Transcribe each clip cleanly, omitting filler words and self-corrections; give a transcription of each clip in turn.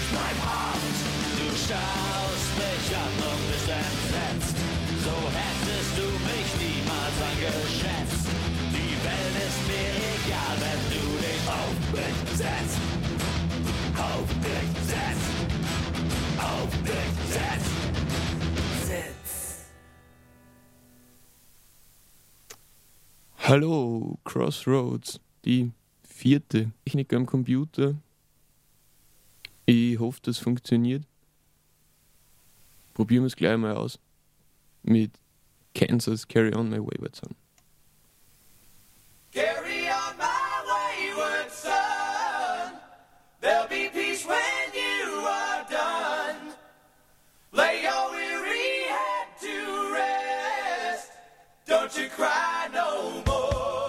mein Haupt. Du schaust mich an und bist entsetzt. So hättest du mich niemals eingeschätzt. Die Welt ist mir egal, wenn du dich auf mich setzt. Auf dich setzt. Auf dich setzt. Sitz. Hallo, Crossroads, die 4. Technik am Computer. Ich hoffe, das funktioniert. Probieren wir es gleich mal aus mit Kansas Carry On My Wayward Son. Carry on my wayward son. There'll be peace when you are done. Lay your weary head to rest. Don't you cry no more.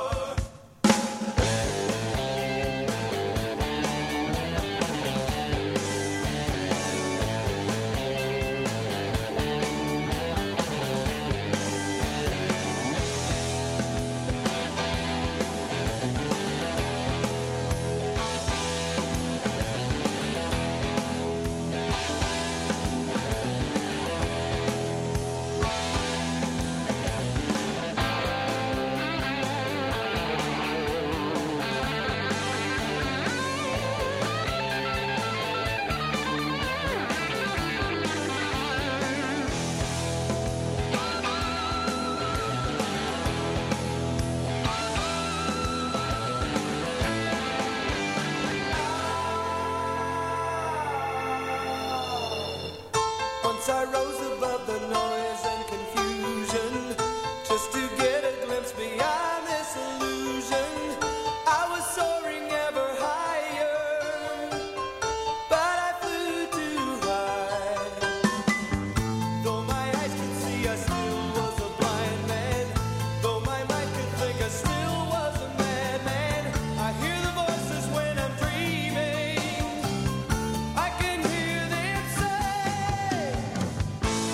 Once I rose above the noise and confusion, just to get a glimpse beyond this illusion. I was soaring ever higher, but I flew too high. Though my eyes could see, I still was a blind man. Though my mind could think, I still was a madman. I hear the voices when I'm dreaming. I can hear them say,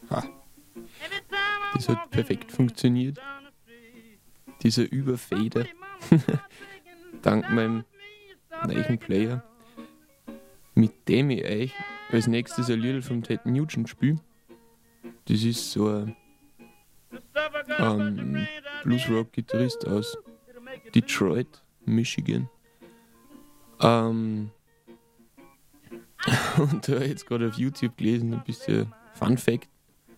Das hat perfekt funktioniert. Dieser Überfader. Dank meinem neuen Player. Mit dem ich euch als nächstes ein Lied vom Ted Nugent spiele. Das ist so ein Bluesrock-Gitarrist aus Detroit, Michigan. Und da habe ich jetzt gerade auf YouTube gelesen, ein bisschen Fun Fact.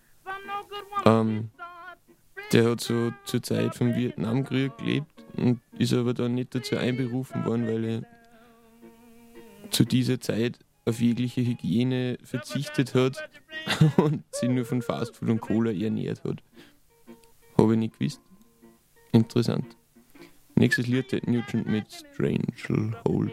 Der hat so zur Zeit vom Vietnamkrieg gelebt und ist aber dann nicht dazu einberufen worden, weil er zu dieser Zeit auf jegliche Hygiene verzichtet hat und sich nur von Fastfood und Cola ernährt hat. Habe ich nicht gewusst. Interessant. Nächstes Lied, Ted Nugent mit Strange Hold.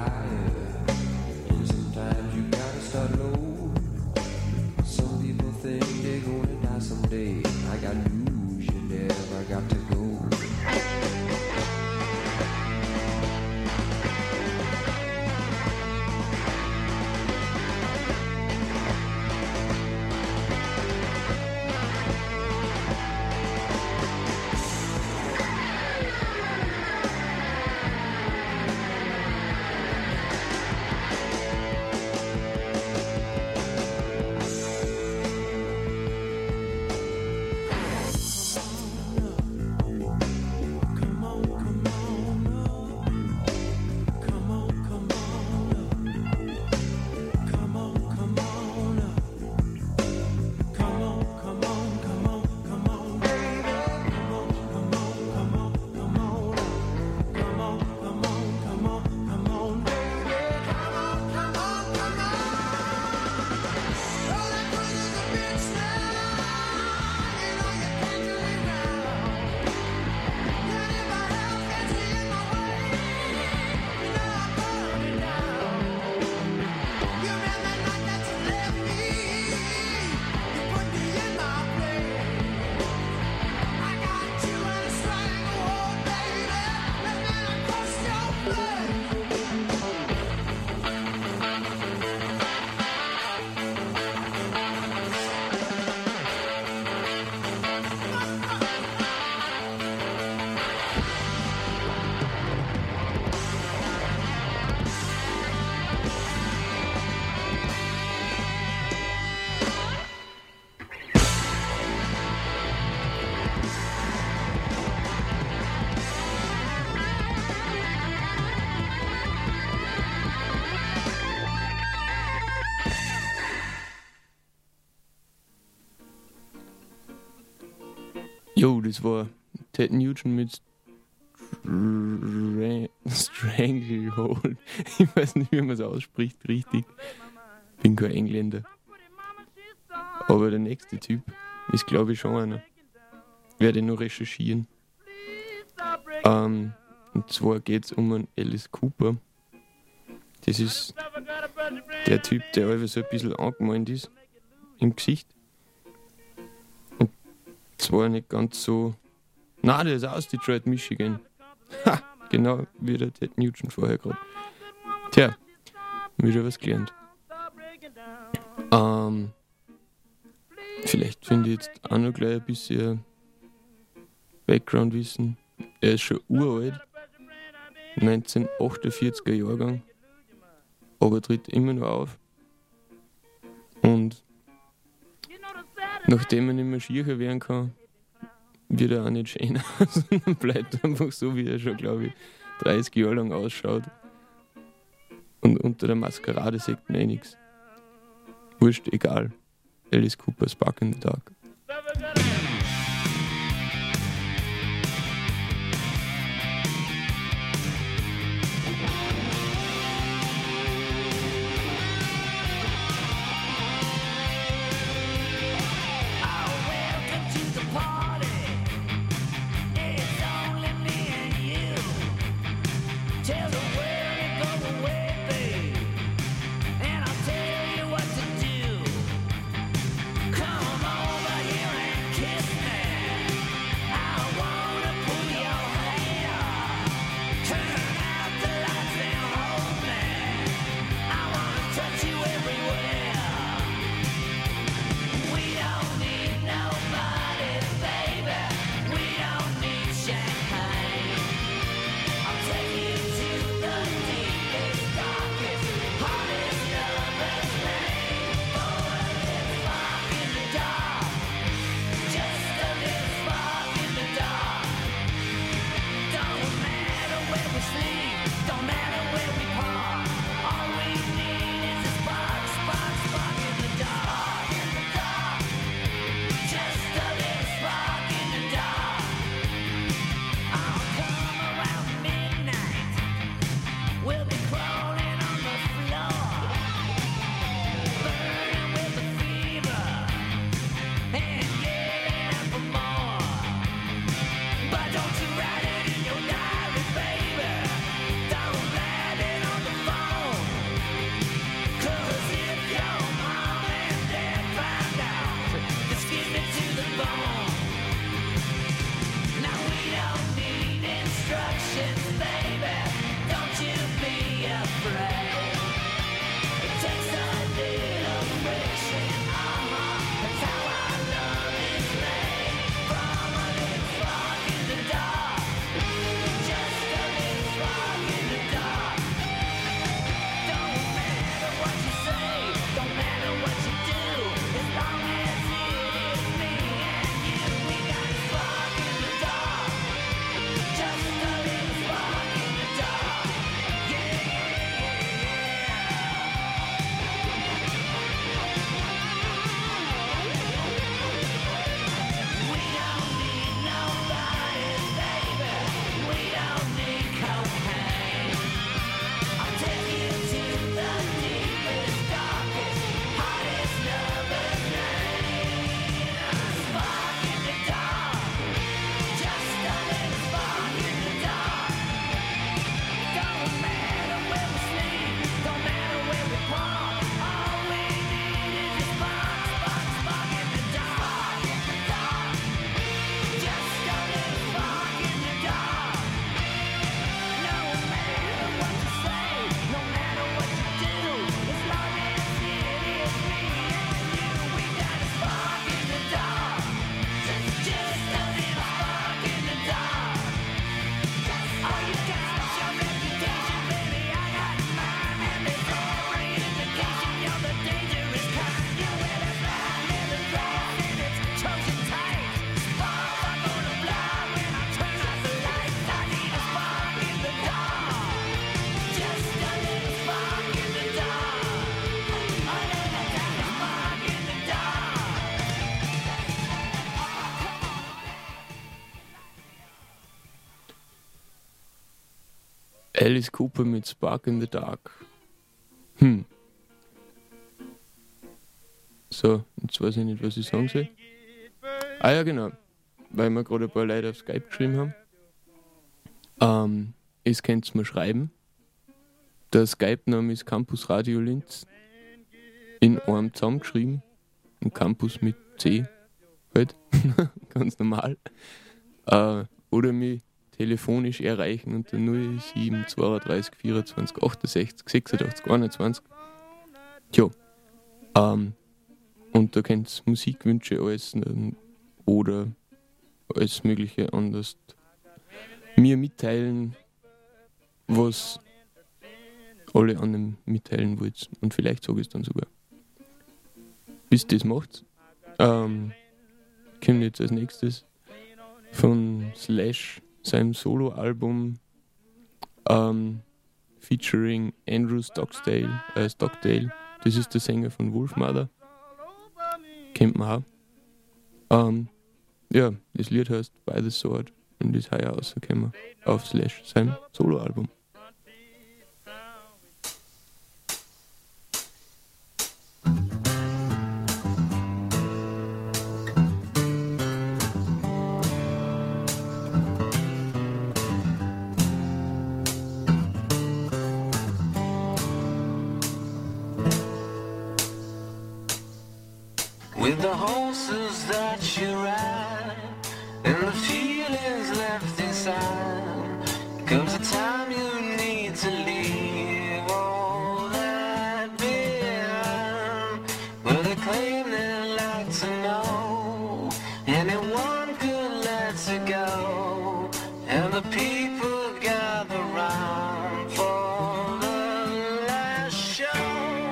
higher. And sometimes you gotta start low. Some people think they're gonna die someday. I got news, you never got to go. Jo, das war Ted Nugent mit Stranglehold. Ich weiß nicht, wie man es ausspricht, richtig. Bin kein Engländer. Aber der nächste Typ ist, glaube ich, schon einer. Werde nur recherchieren. Und zwar geht es um einen Alice Cooper. Das ist der Typ, der einfach so ein bisschen angemalt ist im Gesicht. Und zwar nicht ganz so. Nein, der ist aus Detroit, Michigan. Ha, genau wie der Ted Nugent vorher gerade. Tja, wieder was gelernt. Vielleicht finde ich jetzt auch noch gleich ein bisschen Background-Wissen. Er ist schon uralt, 1948er Jahrgang, aber tritt immer noch auf. Und nachdem er nicht mehr schierer werden kann, wird er auch nicht schöner, sondern bleibt einfach so, wie er schon, glaube ich, 30 Jahre lang ausschaut. Und unter der Maskerade sagt man eh nichts. Wurscht, egal. Alice Cooper, Spark in the Dark. Come on over. Alice Cooper mit Spark in the Dark. So, jetzt weiß ich nicht, was ich sagen soll. Ah ja, genau. Weil wir gerade ein paar Leute auf Skype geschrieben haben. Es könnt ihr mir schreiben. Der Skype-Name ist Campus Radio Linz. In einem zusammengeschrieben. Ein Campus mit C. Halt. Ganz normal. Oder mich telefonisch erreichen unter 07 32 24 68 86 21. Tja. Und da könnt ihr Musikwünsche äußern oder alles Mögliche anders mir mitteilen, was alle anderen mitteilen wollt. Und vielleicht sage ich es dann sogar. Bis ihr das macht, kommt jetzt als nächstes von Slash seinem Solo-Album featuring Andrew Stockdale. Das ist der Sänger von Wolfmother. Kennt man auch. Ja, das Lied heißt By the Sword und ist heuer rausgekommen auf Slash seinem Solo-Album. With the horses that you ride and the feelings left inside, comes a time you need to leave all that behind. But they claim they like to know anyone could let it go, and the people gather round for the last show.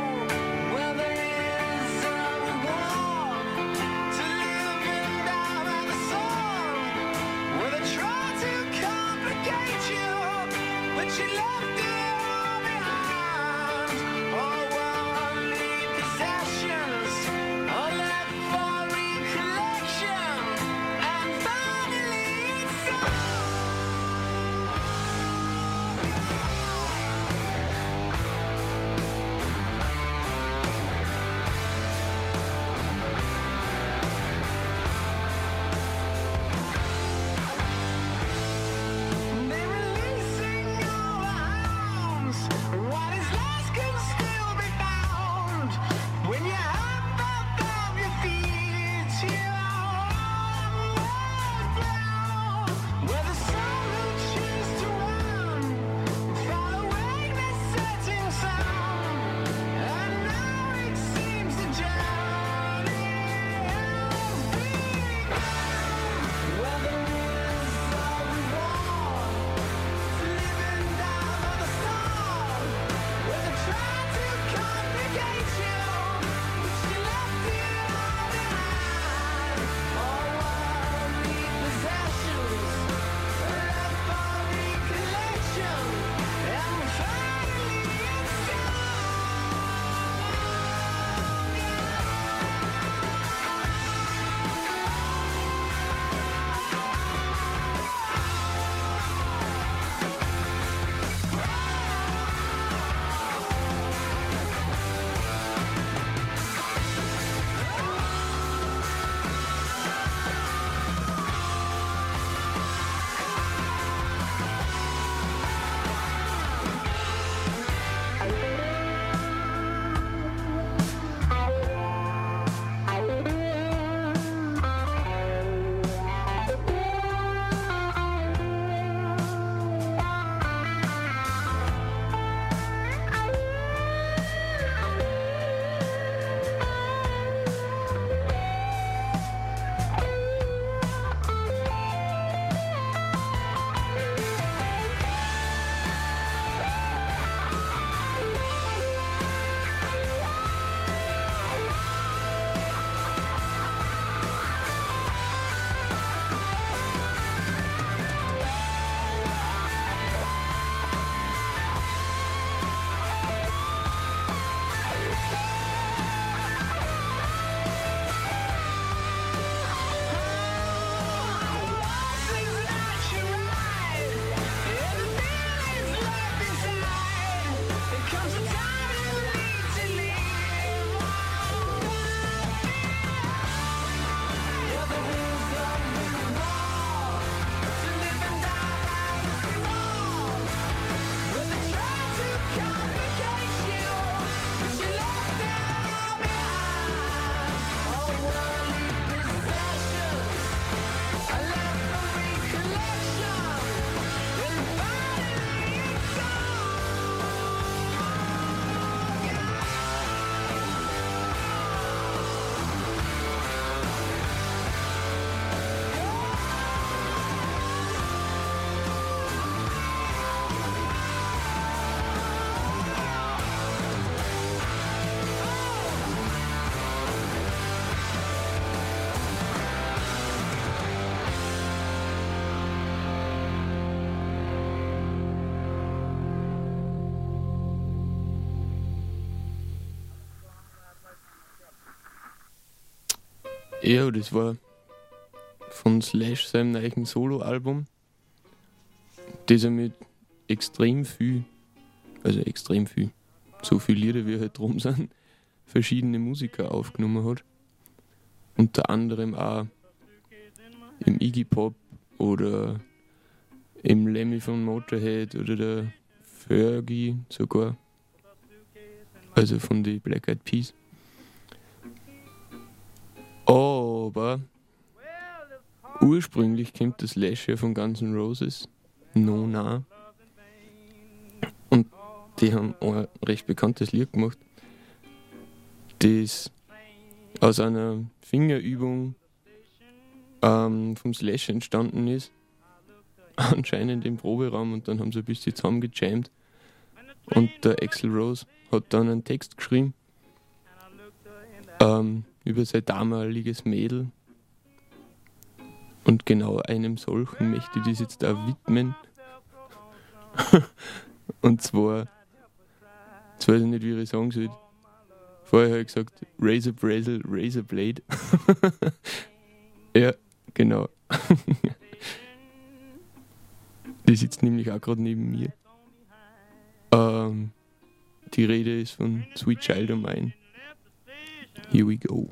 She left it all behind. Oh, worldly possessions Ja, das war von Slash seinem neuen Solo-Album, das er mit extrem viel, so viele Lieder wie halt drum sind, verschiedene Musiker aufgenommen hat. Unter anderem auch im Iggy Pop oder im Lemmy von Motorhead oder der Fergie sogar. Also von den Black Eyed Peas. Aber ursprünglich kommt das Slash ja von Guns N' Roses, No Na. Und die haben ein recht bekanntes Lied gemacht, das aus einer Fingerübung vom Slash entstanden ist. Anscheinend im Proberaum, und dann haben sie ein bisschen zusammengejammt. Und der Axl Rose hat dann einen Text geschrieben über sein damaliges Mädel. Und genau einem solchen möchte ich das jetzt auch widmen. Und zwar, jetzt weiß ich nicht, wie ich sagen soll. Vorher habe ich gesagt, Razor Brazil, Razor Blade. Ja, genau. Die sitzt nämlich auch gerade neben mir. Die Rede ist von Sweet Child O' Mine. Here we go.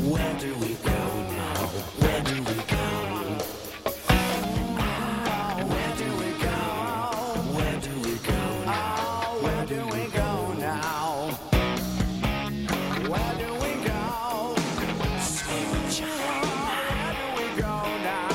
Where do we go now? Where do we go? Where do we go? Where do we go now? Where do we go now? Where do we go? Sweet child, where do we go now?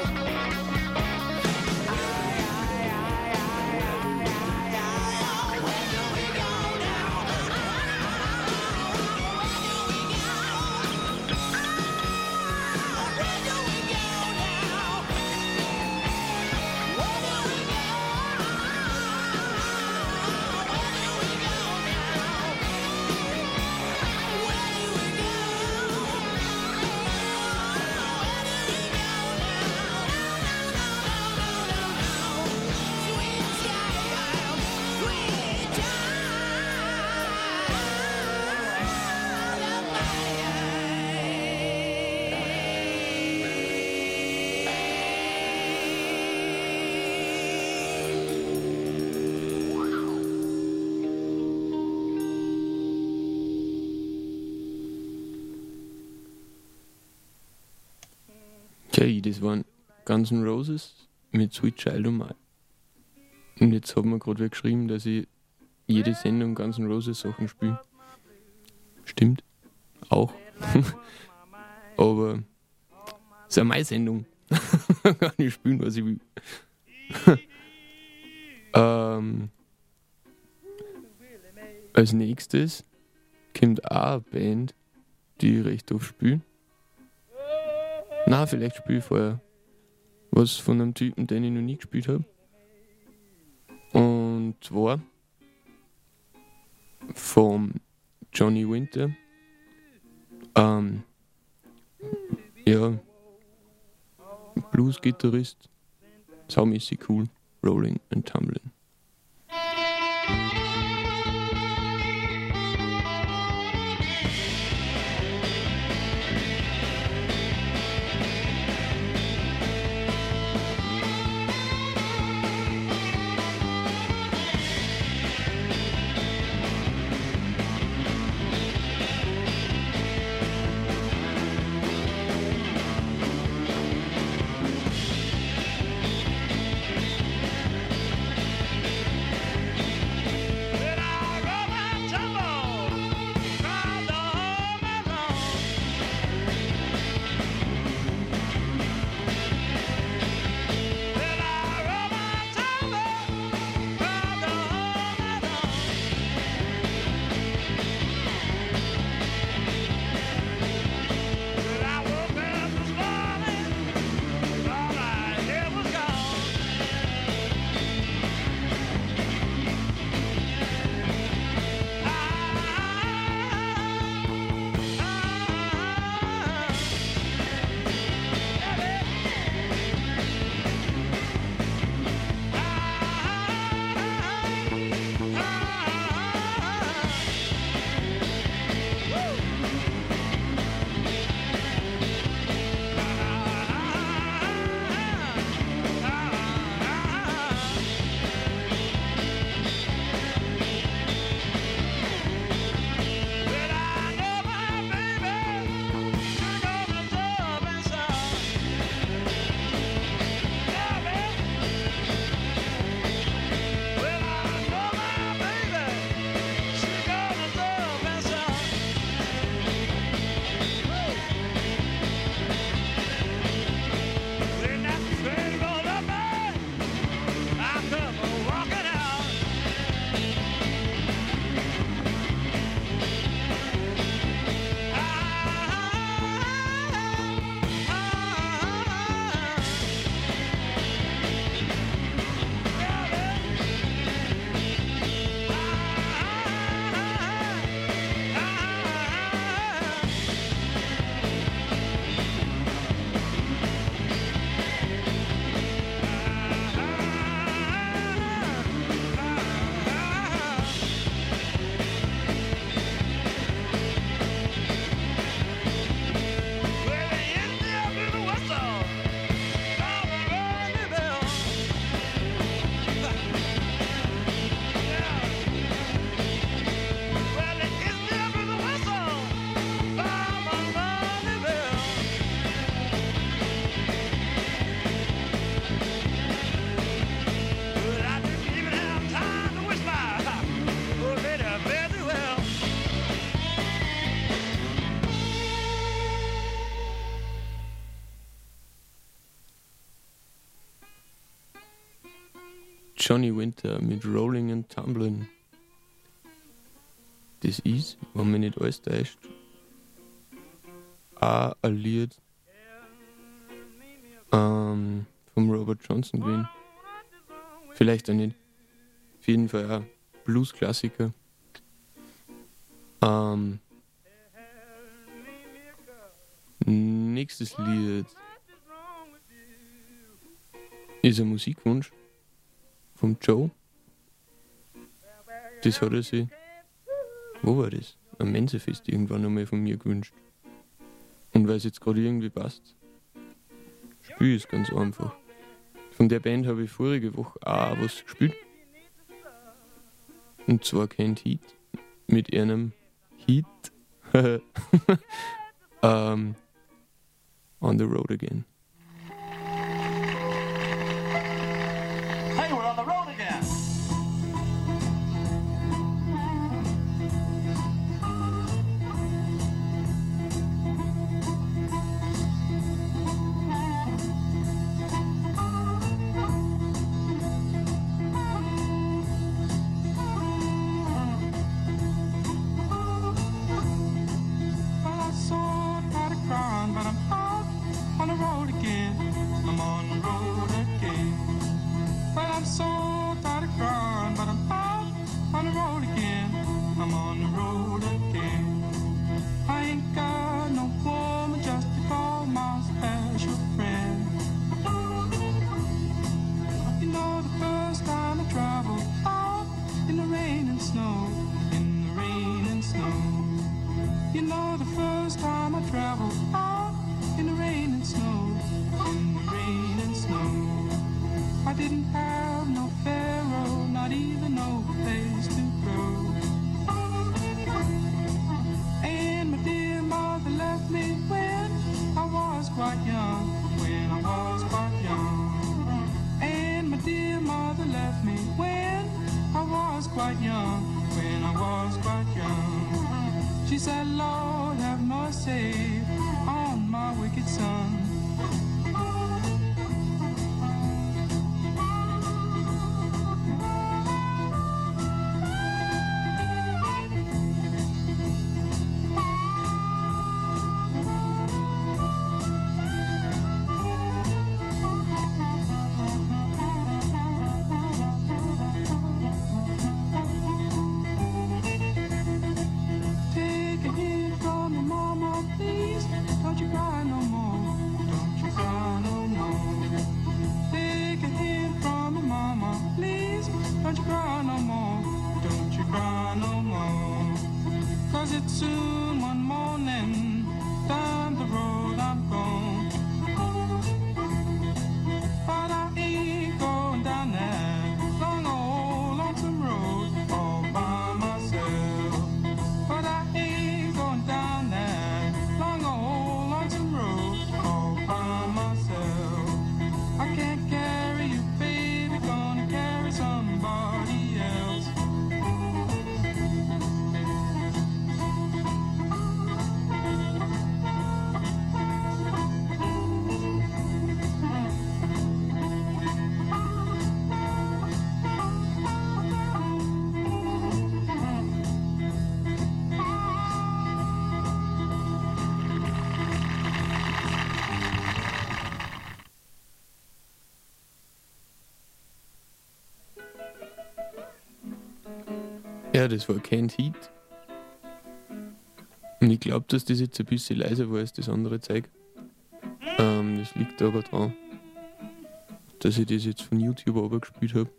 Okay, das waren Guns N' Roses mit Sweet Child O' Mine. Und jetzt hat mir gerade wer geschrieben, dass ich jede Sendung Guns N' Roses Sachen spiele. Stimmt. Auch. Aber es ist ja meine Sendung. Kann ich spielen, was ich will. Als nächstes kommt auch eine Band, die ich recht oft spiele. Na, vielleicht spiele ich vorher was von einem Typen, den ich noch nie gespielt habe. Und zwar vom Johnny Winter. Ja, Blues-Gitarrist, saumäßig cool, Rolling and Tumbling. Johnny Winter mit Rolling and Tumbling. Das ist, wenn mich nicht alles täuscht, auch ein Lied vom Robert Johnson gewesen. Vielleicht auch nicht. Auf jeden Fall auch Blues-Klassiker. Nächstes Lied ist ein Musikwunsch vom Joe. Das hat er sich, wo war das? Am Mensefest irgendwann einmal von mir gewünscht. Und weil es jetzt gerade irgendwie passt, spiele ich es ganz einfach. Von der Band habe ich vorige Woche auch was gespielt. Und zwar Can't Heat mit einem Heat On the Road Again. Hey, we're on the road again. Well, I saw it by the ground, but I'm out on the road again. I'm on the road again. Well, I'm so tired of crying, but I'm out on the road again. I'm on the road again. I ain't got no woman just to call my special friend. You know, the first time I traveled out in the rain and snow, in the rain and snow. You know, the first time I traveled out in the rain and snow, in the rain and snow. I didn't have no pharaoh, not even no place to go. And my dear mother left me when I was quite young, when I was quite young. And my dear mother left me when I was quite young, when I was quite young. She said, Lord, have mercy on my wicked son. Take a hint from your mama, please. Don't you cry no more. Don't you cry no more. Take a hint from your mama, please. Don't you cry no more. Don't you cry no more. 'Cause it's soon one morning. Down the road I'm gone. But I ain't going down that long old lonesome road all by myself. But I ain't going down that long old lonesome road all by myself. I can't carry you, baby, gonna carry somebody else. Ja, das war Can't Heat. Und ich glaube, dass das jetzt ein bisschen leiser war als das andere Zeug. Das liegt aber dran, dass ich das jetzt von YouTube runtergespielt habe.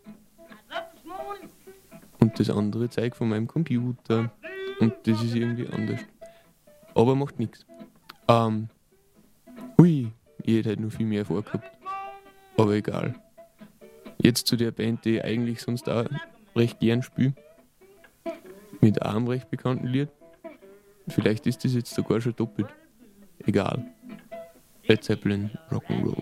Und das andere Zeug von meinem Computer. Und das ist irgendwie anders. Aber macht nichts. Hui, ich hätte halt noch viel mehr vorgehabt. Aber egal. Jetzt zu der Band, die ich eigentlich sonst auch recht gern spiele. Mit einem recht bekannten Lied. Vielleicht ist das jetzt sogar schon doppelt. Egal. Led Zeppelin, Rock'n'Roll.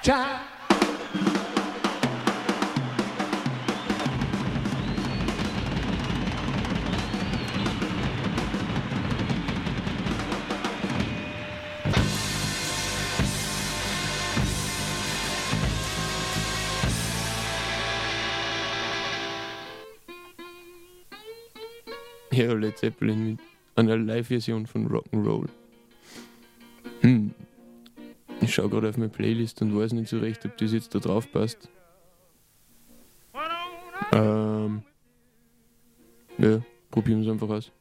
Child. Ja, Led Zeppelin mit einer Live-Version von Rock'n'Roll. Ich schaue gerade auf meine Playlist und weiß nicht so recht, ob das jetzt da drauf passt. Ja, probieren wir es einfach aus.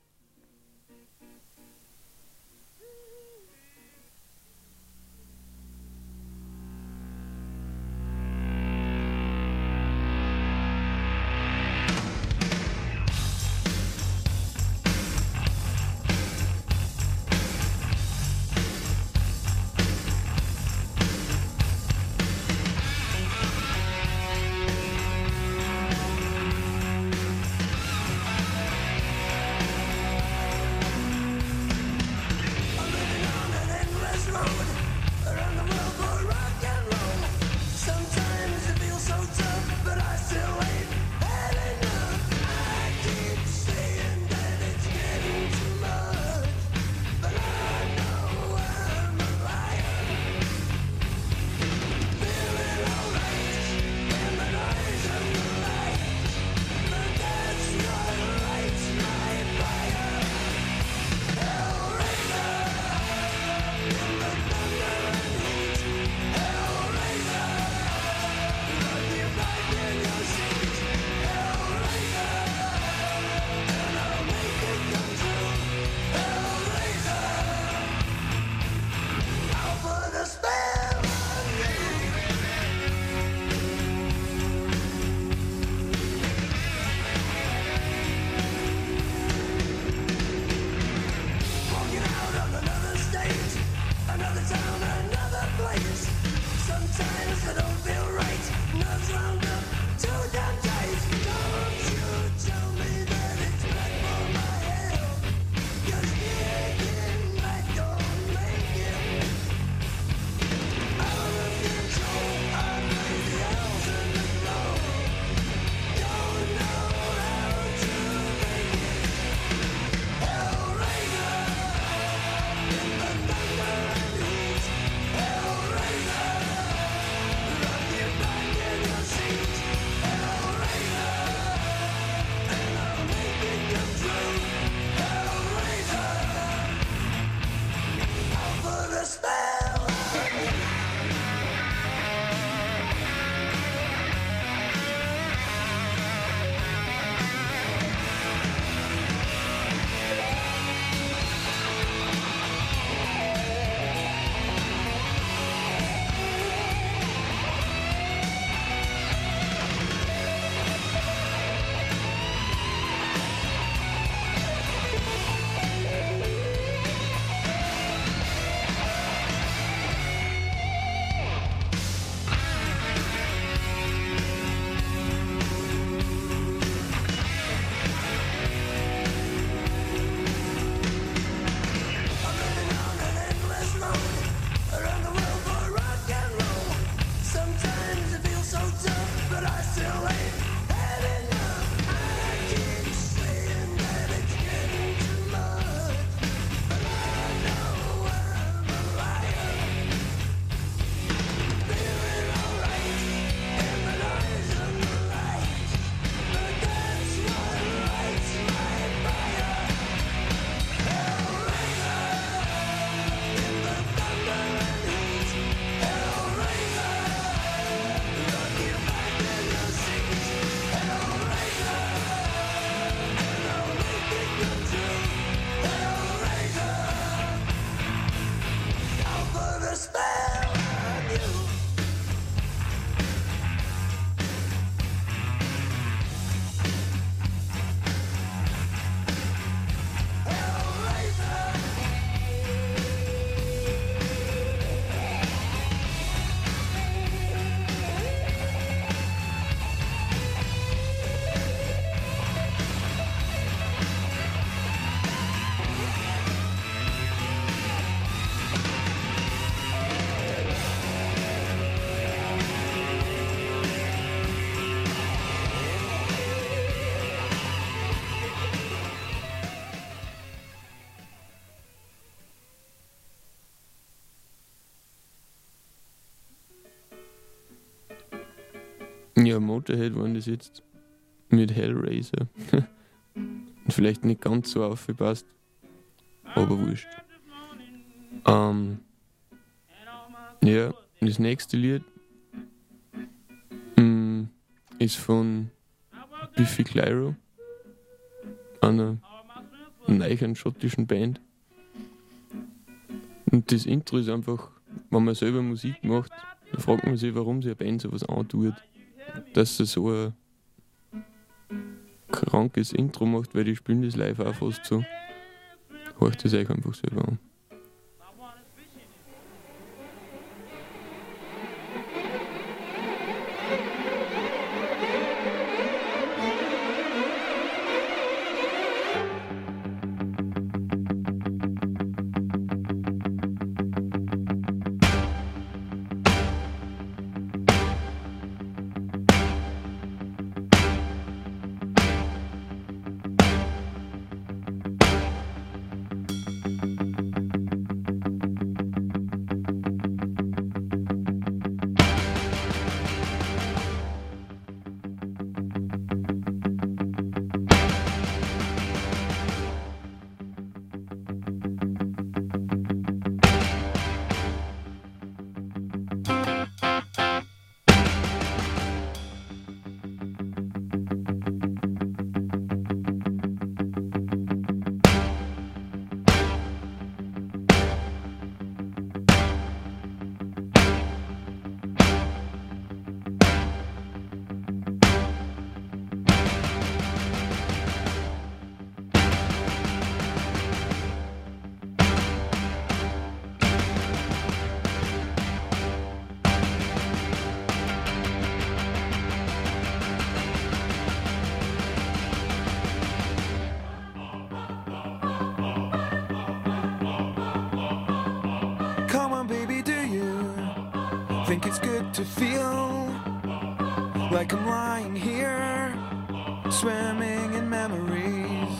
Ja, Motorhead waren das jetzt mit Hellraiser. Vielleicht nicht ganz so aufgepasst, aber wurscht. Ja, das nächste Lied ist von Biffy Clyro, einer neuen schottischen Band. Und das Intro ist einfach, wenn man selber Musik macht, dann fragt man sich, warum sich eine Band sowas antut. Dass sie so ein krankes Intro macht, weil die spielen das live auch fast so. Hört das euch einfach selber an. Think it's good to feel like I'm lying here, swimming in memories.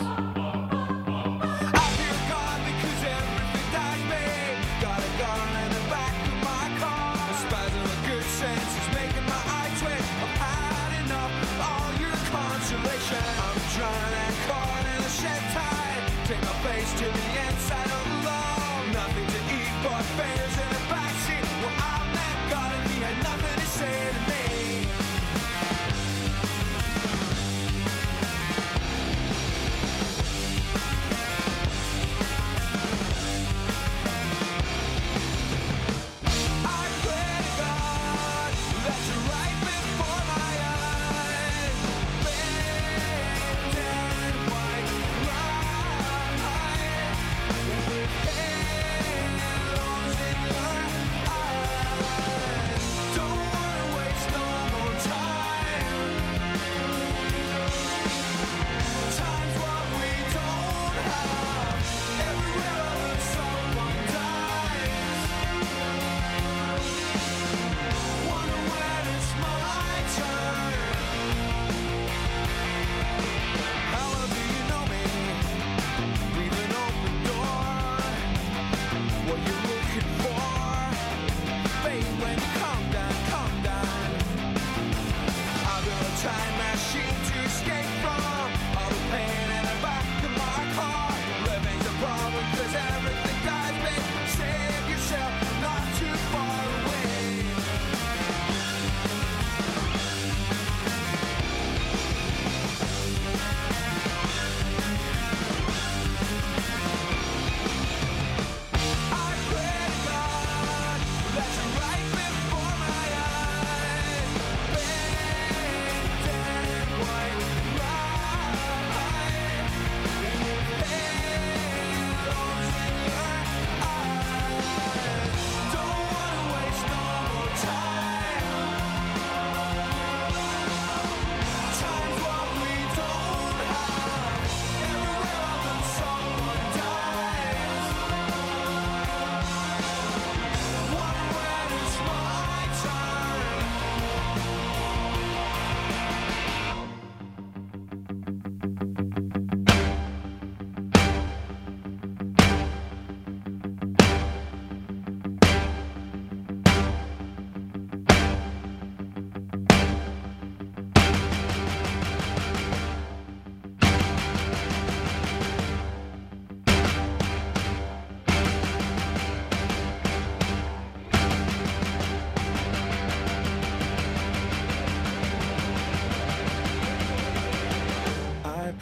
I feel gone because everything dies, babe. Got a gun in the back of my car. A spasm of good sense is making my eyes twitch. I've had enough of all your consolation. I'm trying and caught in a shed tide. Take my face to the inside of the love. Nothing to eat but fingers in the backseat. Well, I'm that God and he had nothing to say to me.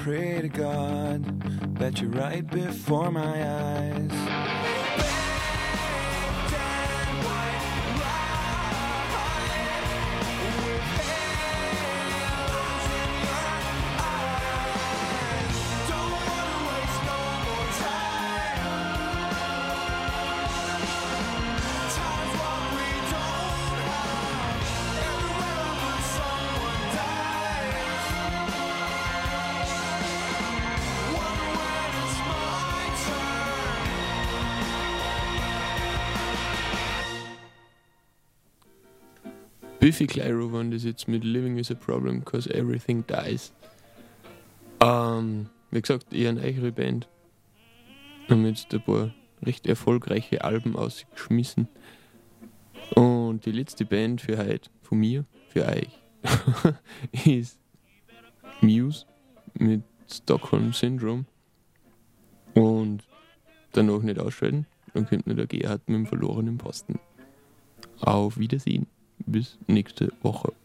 pray to God that you're right before my eyes. Biffy Clyro waren das jetzt mit Living is a Problem, cause everything dies. Wie gesagt, eher eine eichere Band. Haben jetzt ein paar recht erfolgreiche Alben ausgeschmissen. Und die letzte Band für heute, von mir, für euch, ist Muse mit Stockholm Syndrome. Und danach nicht ausschalten, dann kommt nur der Gerhard mit dem verlorenen Posten. Auf Wiedersehen. Bis nächste Woche.